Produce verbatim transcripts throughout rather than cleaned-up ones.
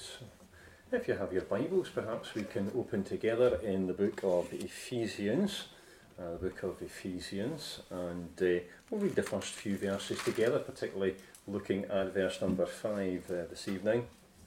is. If you have your Bibles, perhaps we can open together in the book of Ephesians, uh, the book of Ephesians, and uh, we'll read the first few verses together, particularly looking at verse number five uh, this evening.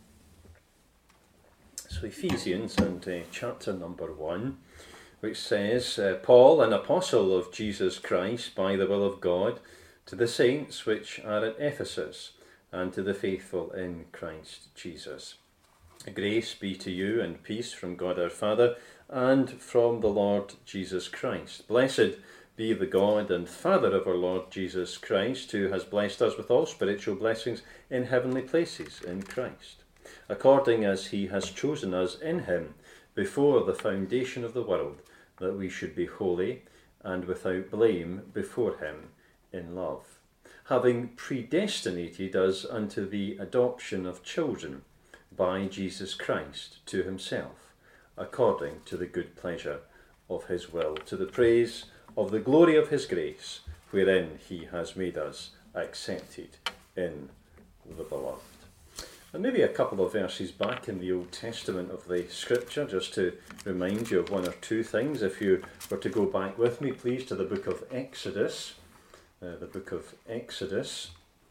So Ephesians and uh, chapter number one, which says, uh, Paul, an apostle of Jesus Christ, by the will of God, to the saints which are at Ephesus, and to the faithful in Christ Jesus. Grace be to you and peace from God our Father and from the Lord Jesus Christ. Blessed be the God and Father of our Lord Jesus Christ, who has blessed us with all spiritual blessings in heavenly places in Christ, according as he has chosen us in him before the foundation of the world, that we should be holy and without blame before him in love, having predestinated us unto the adoption of children by Jesus Christ to himself, according to the good pleasure of his will, to the praise of the glory of his grace, wherein he has made us accepted in the beloved. And maybe a couple of verses back in the Old Testament of the Scripture, just to remind you of one or two things. If you were to go back with me, please, to the book of Exodus, uh, the book of Exodus.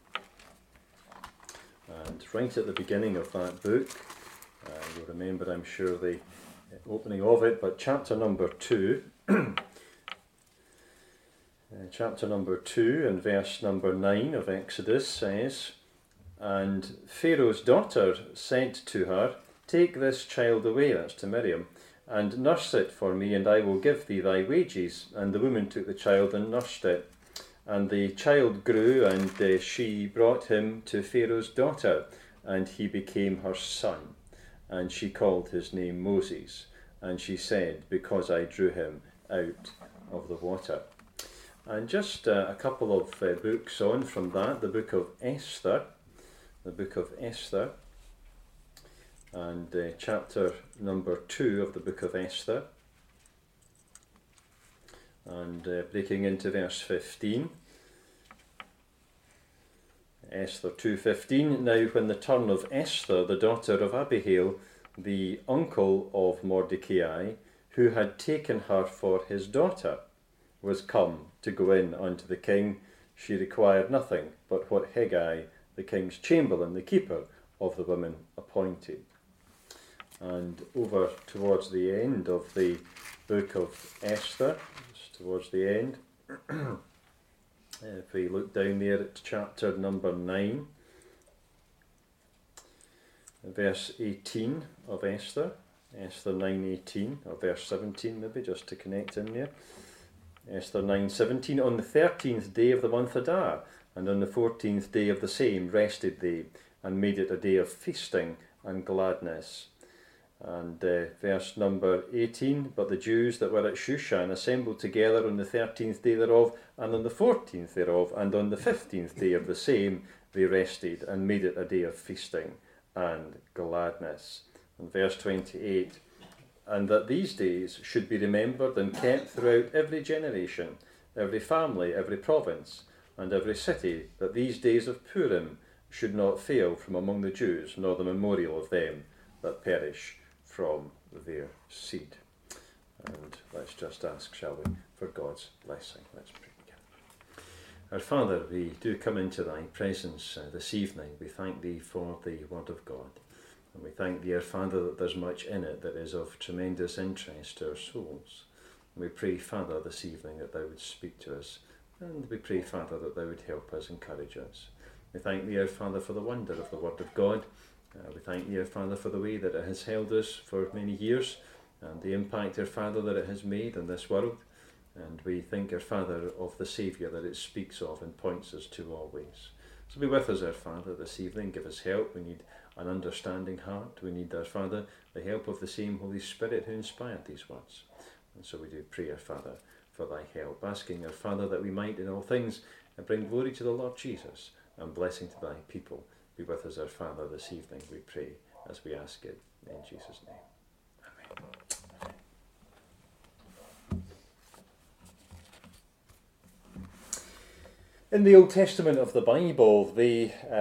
And right at the beginning of that book, uh, you'll remember, I'm sure, the opening of it, but chapter number two, uh, chapter number two and verse number nine of Exodus says, And Pharaoh's daughter said to her, Take this child away, that's to Miriam, and nurse it for me, and I will give thee thy wages. And the woman took the child and nursed it. And the child grew, and uh, she brought him to Pharaoh's daughter, and he became her son. And she called his name Moses. And she said, Because I drew him out of the water. And just uh, a couple of uh, books on from that, the book of Esther, the book of Esther, and uh, chapter number two of the book of Esther. And uh, breaking into verse fifteen, Esther two fifteen. Now when the turn of Esther, the daughter of Abihail, the uncle of Mordecai, who had taken her for his daughter, was come to go in unto the king, she required nothing but what Hegai, the king's chamberlain, the keeper of the women, appointed. And over towards the end of the book of Esther, towards the end, if we look down there at chapter number nine, verse eighteen of Esther, Esther nine eighteen, or verse seventeen maybe, just to connect in there. Esther nine seventeen, on the thirteenth day of the month Adar, and on the fourteenth day of the same rested they, and made it a day of feasting and gladness. And uh, verse number eighteen, but the Jews that were at Shushan assembled together on the thirteenth day thereof, and on the fourteenth thereof, and on the fifteenth day of the same they rested, and made it a day of feasting and gladness. And verse twenty-eight, and that these days should be remembered and kept throughout every generation, every family, every province, and every city, that these days of Purim should not fail from among the Jews, nor the memorial of them that perish from their seed. And let's just ask, shall we, for God's blessing. Let's pray together. Our Father, we do come into thy presence uh, this evening. We thank thee for the word of God. And we thank thee, our Father, that there's much in it that is of tremendous interest to our souls. And we pray, Father, this evening that thou would speak to us. And we pray, Father, that thou would help us, encourage us. We thank thee, our Father, for the wonder of the word of God. Uh, we thank thee, our Father, for the way that it has held us for many years, and the impact, our Father, that it has made in this world. And we think, our Father, of the Saviour that it speaks of and points us to always. So be with us, our Father, this evening. Give us help. We need an understanding heart. We need, our Father, the help of the same Holy Spirit who inspired these words. And so we do pray, our Father, for thy help, asking, our Father, that we might in all things bring glory to the Lord Jesus and blessing to thy people. Be with us, our Father, this evening, we pray, as we ask it in Jesus' name. Amen. In the Old Testament of the Bible, the uh,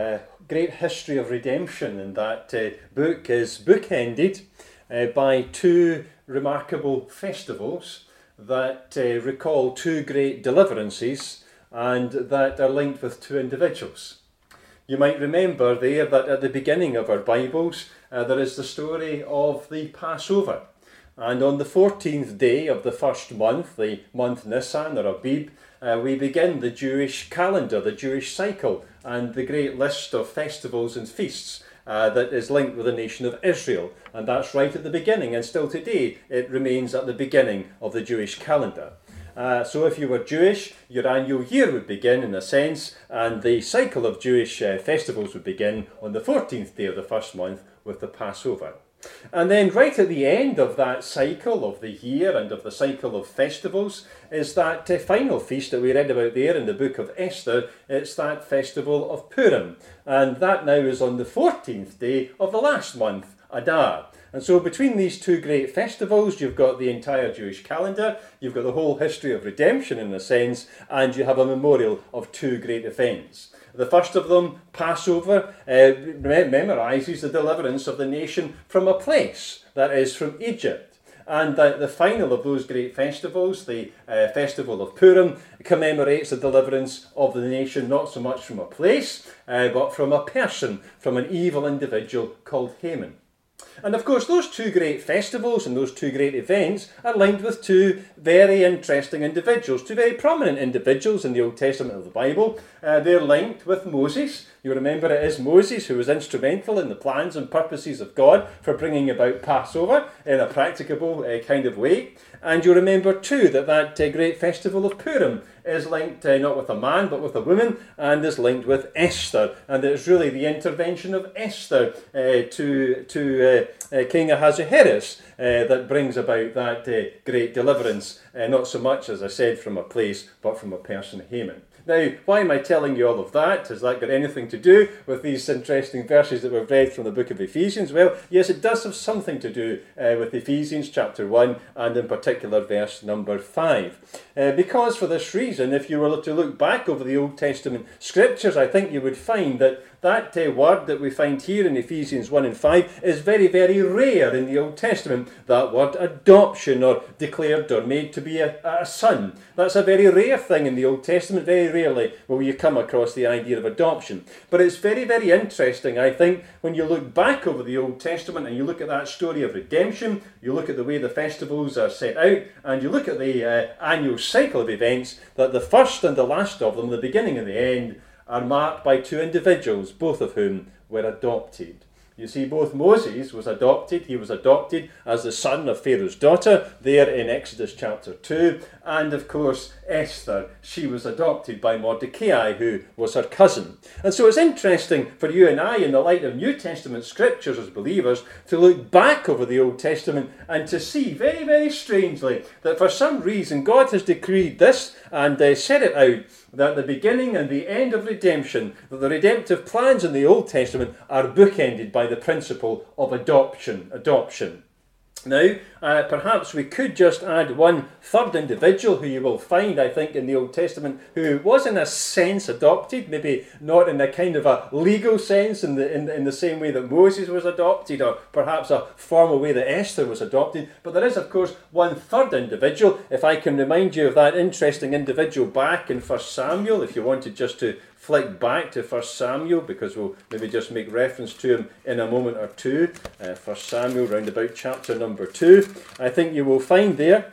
great history of redemption, and that uh, book is bookended uh, by two remarkable festivals that uh, recall two great deliverances and that are linked with two individuals. You might remember there that at the beginning of our Bibles uh, there is the story of the Passover. And on the fourteenth day of the first month, the month Nisan or Abib, uh, we begin the Jewish calendar, the Jewish cycle, and the great list of festivals and feasts uh, that is linked with the nation of Israel. And that's right at the beginning, and still today it remains at the beginning of the Jewish calendar. Uh, so if you were Jewish, your annual year would begin in a sense, and the cycle of Jewish uh, festivals would begin on the fourteenth day of the first month with the Passover. And then right at the end of that cycle of the year and of the cycle of festivals is that uh, final feast that we read about there in the book of Esther. It's that festival of Purim, and that now is on the fourteenth day of the last month, Adar. And so between these two great festivals, you've got the entire Jewish calendar, you've got the whole history of redemption in a sense, and you have a memorial of two great events. The first of them, Passover, uh, memorises the deliverance of the nation from a place, that is from Egypt. And the, the final of those great festivals, the uh, festival of Purim, commemorates the deliverance of the nation not so much from a place, uh, but from a person, from an evil individual called Haman. And of course those two great festivals and those two great events are linked with two very interesting individuals, two very prominent individuals in the Old Testament of the Bible. Uh, they're linked with Moses. You remember it is Moses who was instrumental in the plans and purposes of God for bringing about Passover in a practicable uh, kind of way. And you remember too that that uh, great festival of Purim is linked uh, not with a man but with a woman, and is linked with Esther. And it's really the intervention of Esther uh, to, to uh, uh, King Ahasuerus uh, that brings about that uh, great deliverance, uh, not so much, as I said, from a place but from a person, Haman. Now, why am I telling you all of that? Has that got anything to do with these interesting verses that we've read from the book of Ephesians? Well, yes, it does have something to do uh, with Ephesians chapter one, and in particular verse number five. Uh, because for this reason, if you were to look back over the Old Testament scriptures, I think you would find that that uh, word that we find here in Ephesians one and five is very, very rare in the Old Testament. That word adoption, or declared or made to be a, a son. That's a very rare thing in the Old Testament. Very rarely will you come across the idea of adoption. But it's very, very interesting, I think, when you look back over the Old Testament and you look at that story of redemption, you look at the way the festivals are set out, and you look at the uh, annual cycle of events, that the first and the last of them, the beginning and the end, are marked by two individuals, both of whom were adopted. You see, both Moses was adopted, he was adopted as the son of Pharaoh's daughter, there in Exodus chapter two, and of course Esther, she was adopted by Mordecai, who was her cousin. And so it's interesting for you and I, in the light of New Testament scriptures as believers, to look back over the Old Testament and to see, very, very strangely, that for some reason God has decreed this and uh, set it out, that the beginning and the end of redemption, that the redemptive plans in the Old Testament are bookended by the principle of adoption. Adoption. Now, uh, perhaps we could just add one third individual who you will find, I think, in the Old Testament, who was in a sense adopted, maybe not in a kind of a legal sense, in the, in, in the same way that Moses was adopted, or perhaps a formal way that Esther was adopted. But there is, of course, one third individual. If I can remind you of that interesting individual back in First Samuel, if you wanted just to flick back to First Samuel, because we'll maybe just make reference to him in a moment or two. Uh, First Samuel, round about chapter number two. I think you will find there,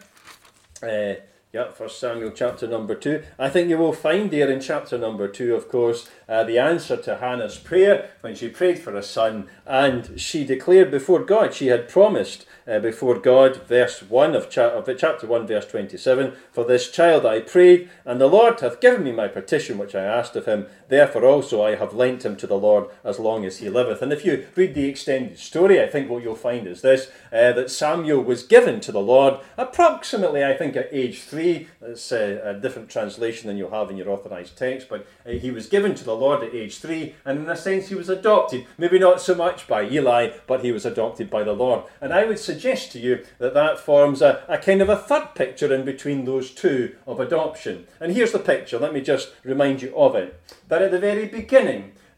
uh, yeah, First Samuel chapter number two. I think you will find there in chapter number two, of course, uh, the answer to Hannah's prayer when she prayed for a son, and she declared before God, she had promised uh, before God, verse one of, cha- of chapter one, verse twenty-seven, "For this child I prayed, and the Lord hath given me my petition which I asked of him. Therefore also I have lent him to the Lord as long as he liveth." And if you read the extended story, I think what you'll find is this, uh, that Samuel was given to the Lord approximately, I think, at age three. That's uh, a different translation than you'll have in your authorised text, but uh, he was given to the Lord at age three, and in a sense he was adopted. Maybe not so much by Eli, but he was adopted by the Lord. And I would suggest to you that that forms a, a kind of a third picture in between those two of adoption. And here's the picture. Let me just remind you of it. That at the very beginning,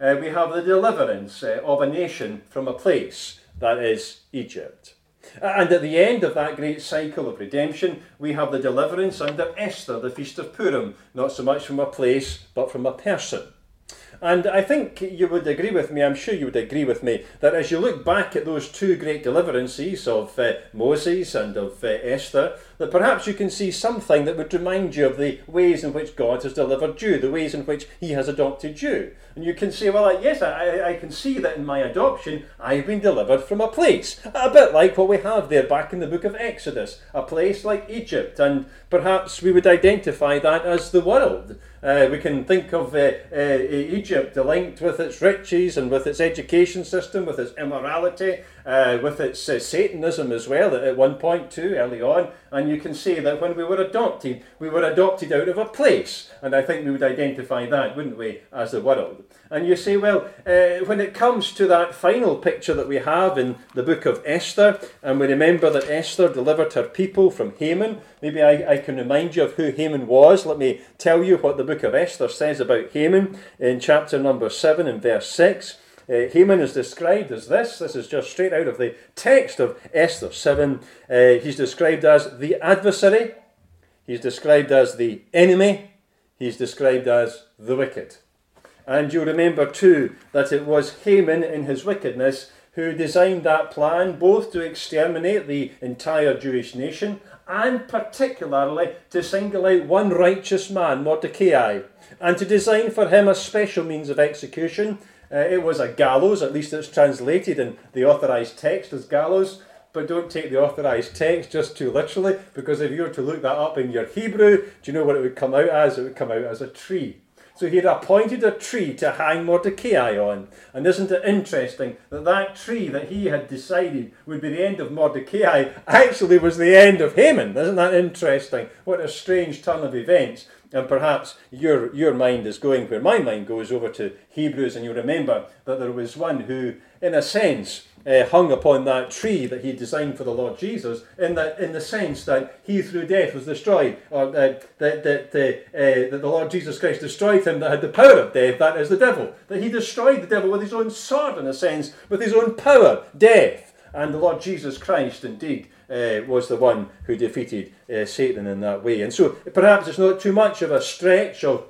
uh, we have the deliverance uh, of a nation from a place, that is Egypt. And at the end of that great cycle of redemption, we have the deliverance under Esther, the Feast of Purim, not so much from a place, but from a person. And I think you would agree with me, I'm sure you would agree with me, that as you look back at those two great deliverances of uh, Moses and of uh, Esther, that perhaps you can see something that would remind you of the ways in which God has delivered you, the ways in which he has adopted you. And you can say, well, yes, I, I can see that in my adoption, I've been delivered from a place. A bit like what we have there back in the book of Exodus, a place like Egypt. And perhaps we would identify that as the world. Uh, we can think of uh, uh, Egypt linked with its riches and with its education system, with its immorality, uh, with its uh, Satanism as well at one point too, early on. And you can say that when we were adopted, we were adopted out of a place. And I think we would identify that, wouldn't we, as the world. And you say, well, uh, when it comes to that final picture that we have in the book of Esther, and we remember that Esther delivered her people from Haman, maybe I, I can remind you of who Haman was. Let me tell you what the book of Esther says about Haman in chapter number seven and verse six. Uh, Haman is described as this. This is just straight out of the text of Esther seven. Uh, he's described as the adversary. He's described as the enemy. He's described as the wicked. And you remember too that it was Haman in his wickedness who designed that plan both to exterminate the entire Jewish nation and particularly to single out one righteous man, Mordecai, and to design for him a special means of execution. Uh, it was a gallows, at least it's translated in the authorised text as gallows, but don't take the authorised text just too literally, because if you were to look that up in your Hebrew, do you know what it would come out as? It would come out as a tree. So he had appointed a tree to hang Mordecai on. And isn't it interesting that that tree that he had decided would be the end of Mordecai actually was the end of Haman? Isn't that interesting? What a strange turn of events. And perhaps your your mind is going where my mind goes, over to Hebrews, and you remember that there was one who, in a sense, uh, hung upon that tree that he designed for the Lord Jesus, in that in the sense that he through death was destroyed, or uh, that that the uh, that the Lord Jesus Christ destroyed him that had the power of death, that is the devil. That he destroyed the devil with his own sword, in a sense, with his own power, death. And the Lord Jesus Christ, indeed, uh, was the one who defeated uh, Satan in that way. And so perhaps it's not too much of a stretch of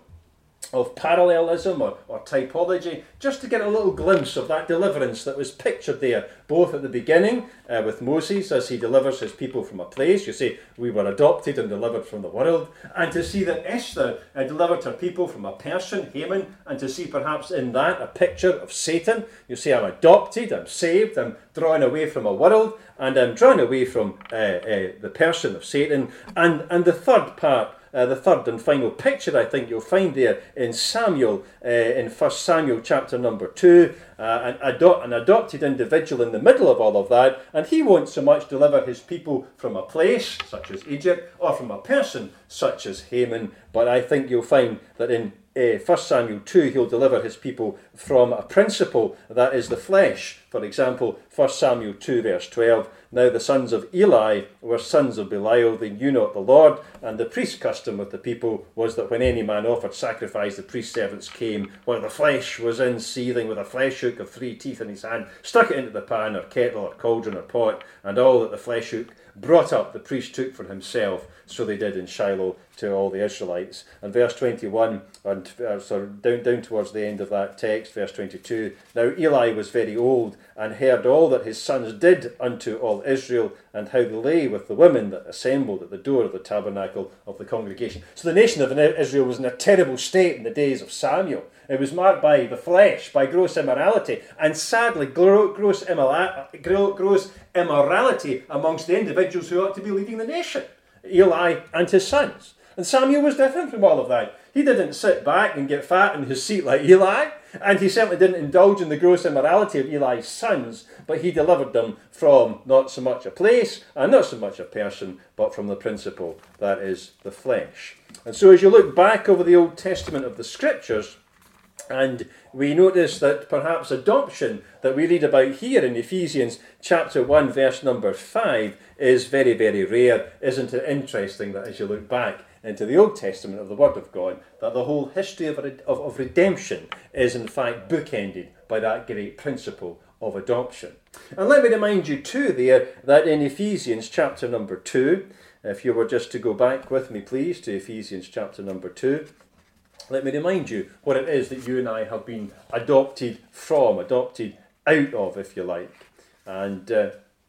of parallelism or, or typology, just to get a little glimpse of that deliverance that was pictured there, both at the beginning uh, with Moses as he delivers his people from a place. You see, we were adopted and delivered from the world, and to see that Esther uh, delivered her people from a person, Haman, and to see perhaps in that a picture of Satan. You see, I'm adopted, I'm saved, I'm drawn away from a world, and I'm drawn away from uh, uh, the person of Satan. And, and the third part, Uh, the third and final picture I think you'll find there in Samuel, uh, in First Samuel chapter number two, uh, an, ado- an adopted individual in the middle of all of that, and he won't so much deliver his people from a place such as Egypt or from a person such as Haman, but I think you'll find that in uh, First Samuel two he'll deliver his people from a principle, that is the flesh. For example, First Samuel two verse twelve, now the sons of Eli were sons of Belial, they knew not the Lord, and the priest's custom with the people was that when any man offered sacrifice, the priest's servants came, while the flesh was in seething, with a flesh hook of three teeth in his hand, stuck it into the pan or kettle or cauldron or pot, and all that the flesh hook brought up the priest took for himself. So they did in Shiloh to all the Israelites. And verse twenty-one, and uh, so down, down towards the end of that text, verse twenty-two, now Eli was very old, and heard all that his sons did unto all Israel, and how they lay with the women that assembled at the door of the tabernacle of the congregation. So the nation of Israel was in a terrible state in the days of Samuel. It was marked by the flesh, by gross immorality, and sadly gross immorality amongst the individuals who ought to be leading the nation, Eli and his sons. And Samuel was different from all of that. He didn't sit back and get fat in his seat like Eli, and he certainly didn't indulge in the gross immorality of Eli's sons, but he delivered them from not so much a place and not so much a person, but from the principle that is the flesh. And so as you look back over the Old Testament of the Scriptures, And we notice that perhaps adoption that we read about here in Ephesians chapter one, verse number five, is very, very rare. Isn't it interesting that as you look back into the Old Testament of the Word of God, that the whole history of, of, of redemption is in fact bookended by that great principle of adoption. And let me remind you too there that in Ephesians chapter number two, if you were just to go back with me please to Ephesians chapter number two, let me remind you what it is that you and I have been adopted from, adopted out of, if you like. And uh,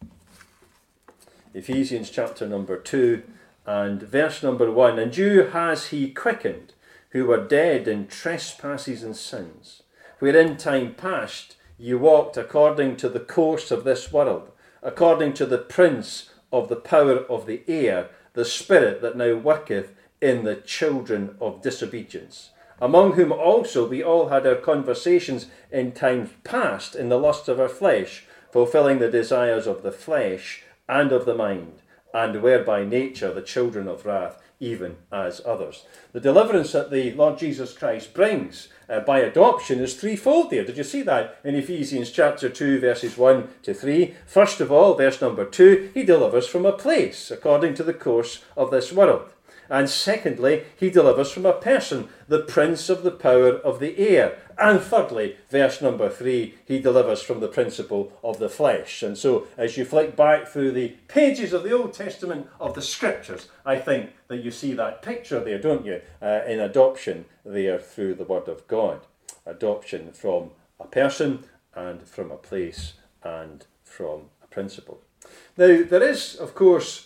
Ephesians chapter number two and verse number one, and you has he quickened, who were dead in trespasses and sins, where in time past you walked according to the course of this world, according to the prince of the power of the air, the spirit that now worketh in the children of disobedience, among whom also we all had our conversations in times past in the lust of our flesh, fulfilling the desires of the flesh and of the mind, and were by nature the children of wrath, even as others. The deliverance that the Lord Jesus Christ brings uh, by adoption is threefold there. Did you see that in Ephesians chapter two, verses one to three? First of all, verse number two, he delivers from a place according to the course of this world. And secondly, he delivers from a person, the prince of the power of the air. And thirdly, verse number three, he delivers from the principle of the flesh. And so, as you flick back through the pages of the Old Testament of the Scriptures, I think that you see that picture there, don't you, uh, in adoption there through the Word of God. Adoption from a person and from a place and from a principle. Now, there is, of course,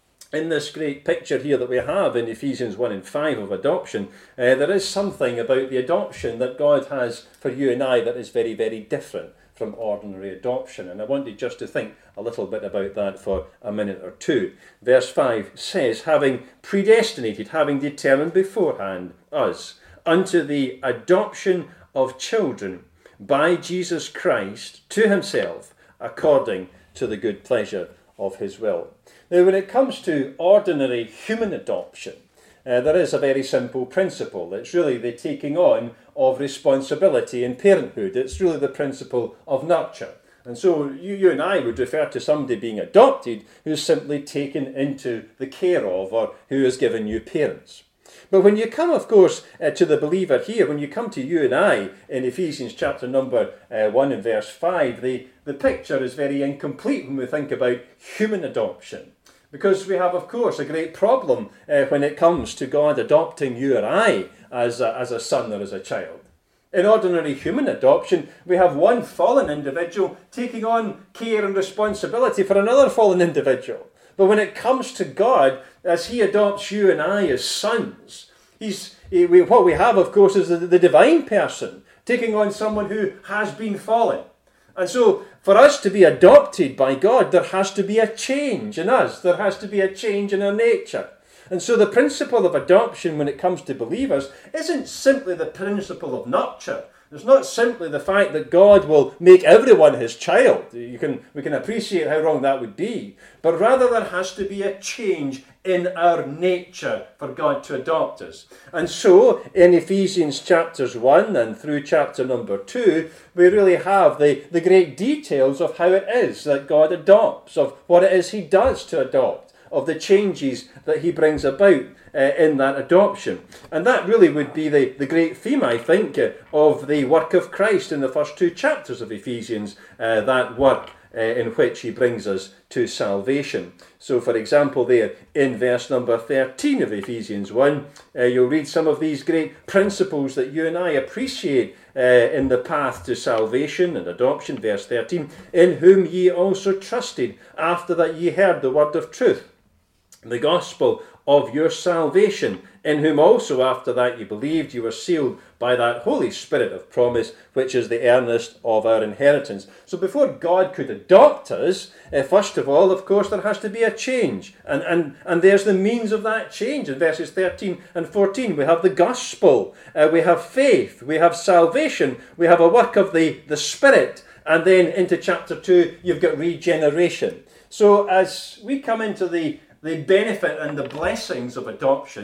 in this great picture here that we have in Ephesians one and five of adoption, uh, there is something about the adoption that God has for you and I that is very, very different from ordinary adoption. And I wanted just to think a little bit about that for a minute or two. Verse five says, having predestinated, having determined beforehand us unto the adoption of children by Jesus Christ to himself, according to the good pleasure of his will. Now, when it comes to ordinary human adoption, uh, there is a very simple principle. It's really the taking on of responsibility in parenthood. It's really the principle of nurture. And so you, you and I would refer to somebody being adopted who's simply taken into the care of or who is given new parents. But when you come, of course, uh, to the believer here, when you come to you and I in Ephesians chapter number uh, one and verse five, the, the picture is very incomplete when we think about human adoption. Because we have, of course, a great problem uh, when it comes to God adopting you or I as a, as a son or as a child. In ordinary human adoption, we have one fallen individual taking on care and responsibility for another fallen individual. But when it comes to God, as he adopts you and I as sons, he's, he, we, what we have, of course, is the, the divine person taking on someone who has been fallen. And so, for us to be adopted by God, there has to be a change in us. There has to be a change in our nature. And so the principle of adoption when it comes to believers isn't simply the principle of nurture. It's not simply the fact that God will make everyone his child. You can, we can appreciate how wrong that would be. But rather there has to be a change in our nature for God to adopt us. And so in Ephesians chapters one and through chapter number two, we really have the, the great details of how it is that God adopts, of what it is he does to adopt, of the changes that he brings about uh, in that adoption. And that really would be the, the great theme, I think, uh, of the work of Christ in the first two chapters of Ephesians, uh, that work uh, in which he brings us to salvation. So, for example, there in verse number thirteen of Ephesians one, uh, you'll read some of these great principles that you and I appreciate uh, in the path to salvation and adoption. Verse thirteen, in whom ye also trusted, after that ye heard the word of truth, the gospel of your salvation, in whom also after that you believed, you were sealed by that Holy Spirit of promise, which is the earnest of our inheritance. So before God could adopt us, uh, first of all, of course, there has to be a change. And, and, and there's the means of that change. In verses thirteen and fourteen, we have the gospel, uh, we have faith, we have salvation, we have a work of the, the Spirit, and then into chapter two, you've got regeneration. So as we come into the the benefit and the blessings of adoption,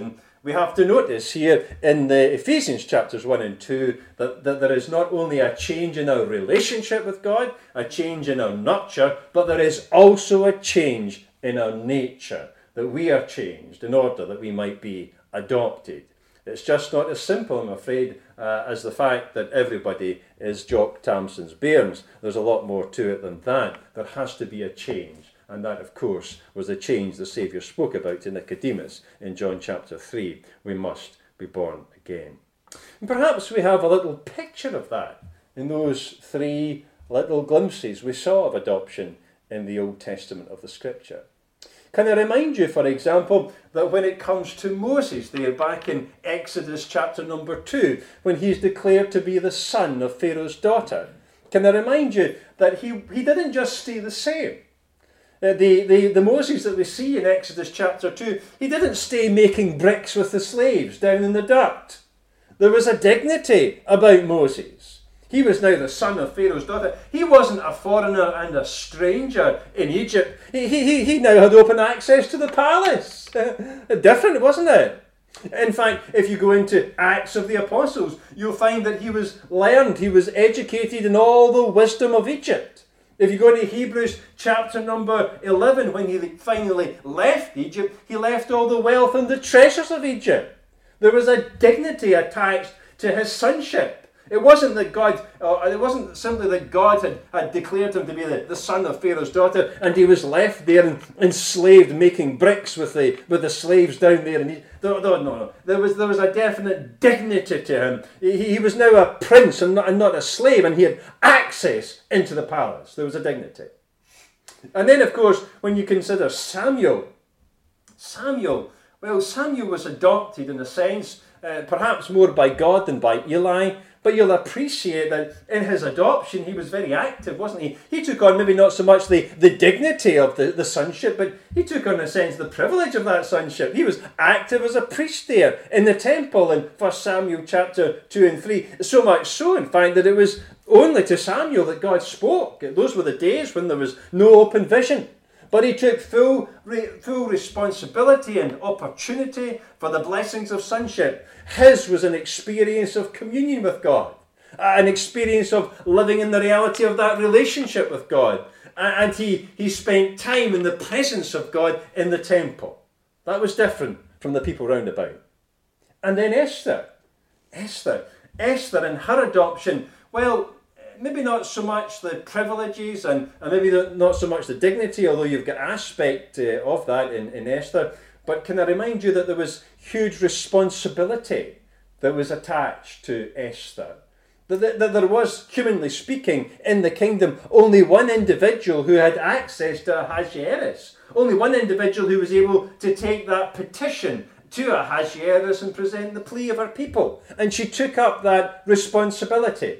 we have to notice here in the Ephesians chapters one and two that, that there is not only a change in our relationship with God, a change in our nurture, but there is also a change in our nature, that we are changed in order that we might be adopted. It's just not as simple, I'm afraid, uh, as the fact that everybody is Jock Tamson's bairns. There's a lot more to it than that. There has to be a change. And that, of course, was the change the Saviour spoke about to Nicodemus in John chapter three. We must be born again. And perhaps we have a little picture of that in those three little glimpses we saw of adoption in the Old Testament of the Scripture. Can I remind you, for example, that when it comes to Moses, there back in Exodus chapter number two, when he's declared to be the son of Pharaoh's daughter, can I remind you that he, he didn't just stay the same. Uh, the, the, the Moses that we see in Exodus chapter two, he didn't stay making bricks with the slaves down in the dirt. There was a dignity about Moses. He was now the son of Pharaoh's daughter. He wasn't a foreigner and a stranger in Egypt. He, he, he now had open access to the palace. Different, wasn't it? In fact, if you go into Acts of the Apostles, you'll find that he was learned, he was educated in all the wisdom of Egypt. If you go to Hebrews chapter number eleven, when he finally left Egypt, he left all the wealth and the treasures of Egypt. There was a dignity attached to his sonship. It wasn't that God, or it wasn't simply that God had, had declared him to be the, the son of Pharaoh's daughter, and he was left there and enslaved, making bricks with the with the slaves down there. And he, no, no, no. There was there was a definite dignity to him. He, he was now a prince and not, and not a slave, and he had access into the palace. There was a dignity. And then, of course, when you consider Samuel, Samuel, well, Samuel was adopted in a sense, uh, perhaps more by God than by Eli. But you'll appreciate that in his adoption, he was very active, wasn't he? He took on maybe not so much the, the dignity of the, the sonship, but he took on, in a sense, the privilege of that sonship. He was active as a priest there in the temple in First Samuel chapter two and three. So much so, in fact, that it was only to Samuel that God spoke. Those were the days when there was no open vision. But he took full, full responsibility and opportunity for the blessings of sonship. His was an experience of communion with God, an experience of living in the reality of that relationship with God. And he, he spent time in the presence of God in the temple. That was different from the people round about. And then Esther. Esther. Esther and her adoption, well, maybe not so much the privileges and, and maybe not so much the dignity, although you've got aspect uh, of that in, in Esther. But can I remind you that there was huge responsibility that was attached to Esther? That, that, that there was, humanly speaking, in the kingdom, only one individual who had access to Ahasuerus. Only one individual who was able to take that petition to Ahasuerus and present the plea of her people. And she took up that responsibility.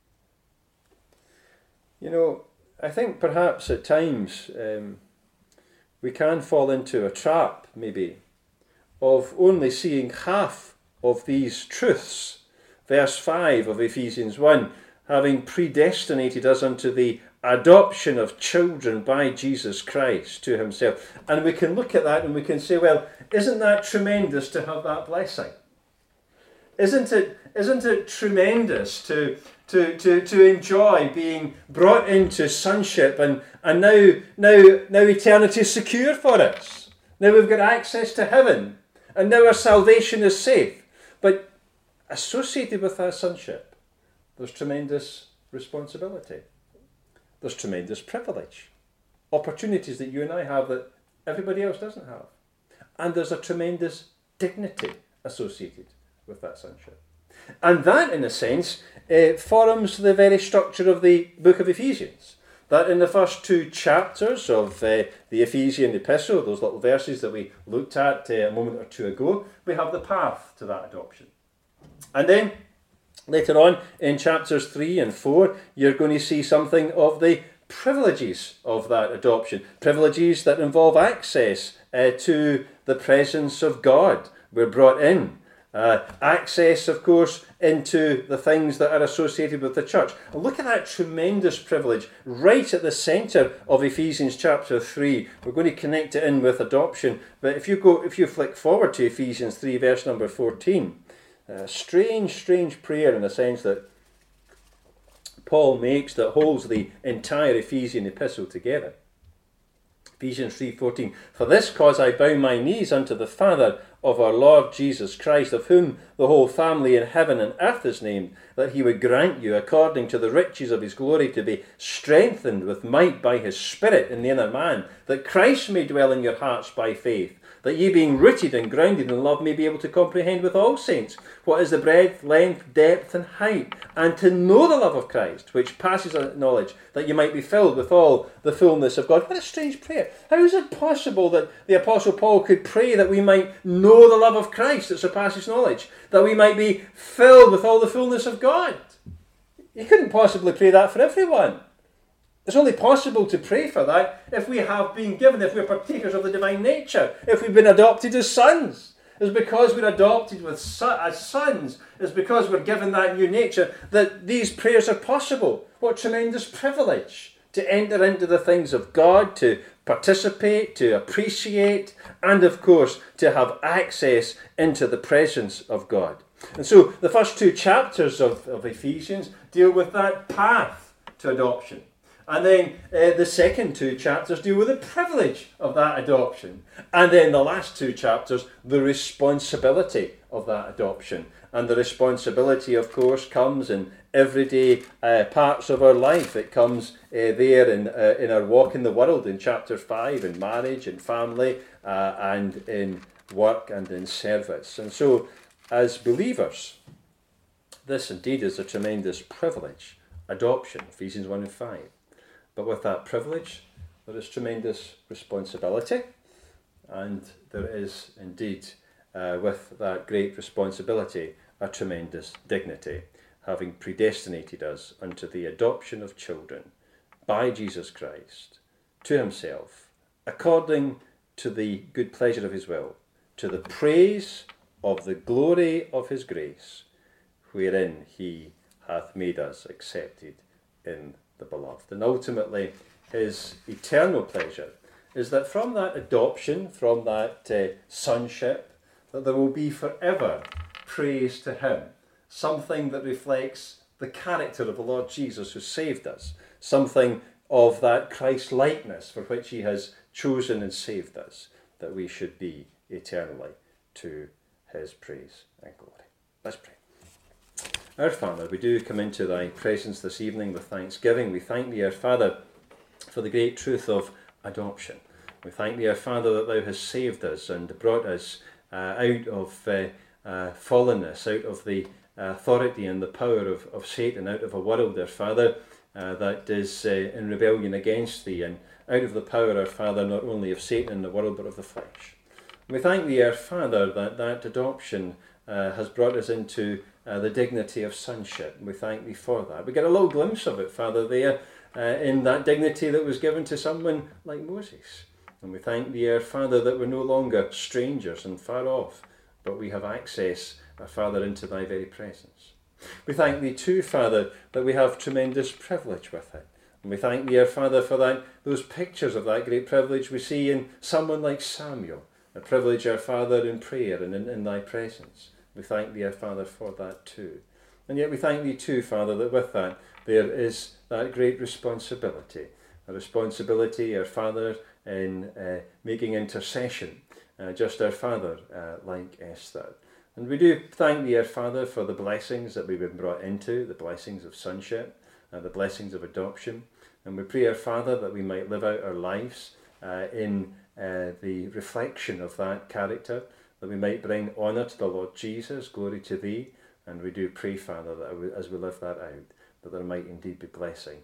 You know, I think perhaps at times um, we can fall into a trap, maybe, of only seeing half of these truths. Verse five of Ephesians one, having predestinated us unto the adoption of children by Jesus Christ to himself. And we can look at that and we can say, well, isn't that tremendous to have that blessing? Isn't it, isn't it tremendous to... To, to, to enjoy being brought into sonship and, and now, now, now eternity is secure for us. Now we've got access to heaven and now our salvation is safe. But associated with that sonship, there's tremendous responsibility. There's tremendous privilege. Opportunities that you and I have that everybody else doesn't have. And there's a tremendous dignity associated with that sonship. And that, in a sense, uh, forms the very structure of the book of Ephesians. That in the first two chapters of uh, the Ephesian epistle, those little verses that we looked at uh, a moment or two ago, we have the path to that adoption. And then, later on, in chapters three and four, you're going to see something of the privileges of that adoption. Privileges that involve access uh, to the presence of God. We're brought in Uh, access, of course, into the things that are associated with the church. And look at that tremendous privilege right at the centre of Ephesians chapter three. We're going to connect it in with adoption. But if you go, if you flick forward to Ephesians three, verse number fourteen, a strange, strange prayer in the sense that Paul makes that holds the entire Ephesian epistle together. Ephesians three fourteen, for this cause I bow my knees unto the Father of our Lord Jesus Christ, of whom the whole family in heaven and earth is named, that he would grant you, according to the riches of his glory, to be strengthened with might by his Spirit in the inner man, that Christ may dwell in your hearts by faith, that ye being rooted and grounded in love may be able to comprehend with all saints what is the breadth, length, depth, and height, and to know the love of Christ, which passes knowledge, that you might be filled with all the fullness of God. What a strange prayer. How is it possible that the Apostle Paul could pray that we might know the love of Christ that surpasses knowledge, that we might be filled with all the fullness of God? You couldn't possibly pray that for everyone. It's only possible to pray for that if we have been given, if we're partakers of the divine nature, if we've been adopted as sons. It's because we're adopted with so- as sons, it's because we're given that new nature that these prayers are possible. What tremendous privilege to enter into the things of God, to participate, to appreciate, and of course to have access into the presence of God. And so the first two chapters of, of Ephesians deal with that path to adoption. And then uh, the second two chapters deal with the privilege of that adoption. And then the last two chapters, the responsibility of that adoption. And the responsibility, of course, comes in everyday uh, parts of our life. It comes uh, there in, uh, in our walk in the world in chapter five, in marriage, in family, uh, and in work and in service. And so, as believers, this indeed is a tremendous privilege. Adoption, Ephesians one and five. But with that privilege, there is tremendous responsibility, and there is indeed, uh, with that great responsibility, a tremendous dignity, having predestinated us unto the adoption of children by Jesus Christ to himself, according to the good pleasure of his will, to the praise of the glory of his grace, wherein he hath made us accepted in the beloved. And ultimately, his eternal pleasure is that from that adoption, from that uh, sonship, that there will be forever praise to him, something that reflects the character of the Lord Jesus who saved us, something of that Christ-likeness for which he has chosen and saved us, that we should be eternally to his praise and glory. Let's pray. Our Father, we do come into thy presence this evening with thanksgiving. We thank thee, our Father, for the great truth of adoption. We thank thee, our Father, that thou hast saved us and brought us uh, out of uh, uh, fallenness, out of the authority and the power of, of Satan, out of a world, our Father, uh, that is uh, in rebellion against thee, and out of the power, our Father, not only of Satan and the world, but of the flesh. We thank thee, our Father, that that adoption uh, has brought us into Uh, the dignity of sonship. We thank thee for that. We get a little glimpse of it, Father, there uh, in that dignity that was given to someone like Moses. And we thank thee, our Father, that we're no longer strangers and far off, but we have access, our Father, into thy very presence. We thank thee too, Father, that we have tremendous privilege with it. And we thank thee, our Father, for that those pictures of that great privilege we see in someone like Samuel, a privilege, our Father, in prayer and in, in thy presence. We thank thee, our Father, for that too. And yet we thank thee too, Father, that with that there is that great responsibility. A responsibility, our Father, in uh, making intercession, uh, just our Father, uh, like Esther. And we do thank thee, our Father, for the blessings that we've been brought into, the blessings of sonship, and the blessings of adoption. And we pray, our Father, that we might live out our lives uh, in uh, the reflection of that character, that we might bring honour to the Lord Jesus, glory to thee, and we do pray, Father, that as we live that out, that there might indeed be blessing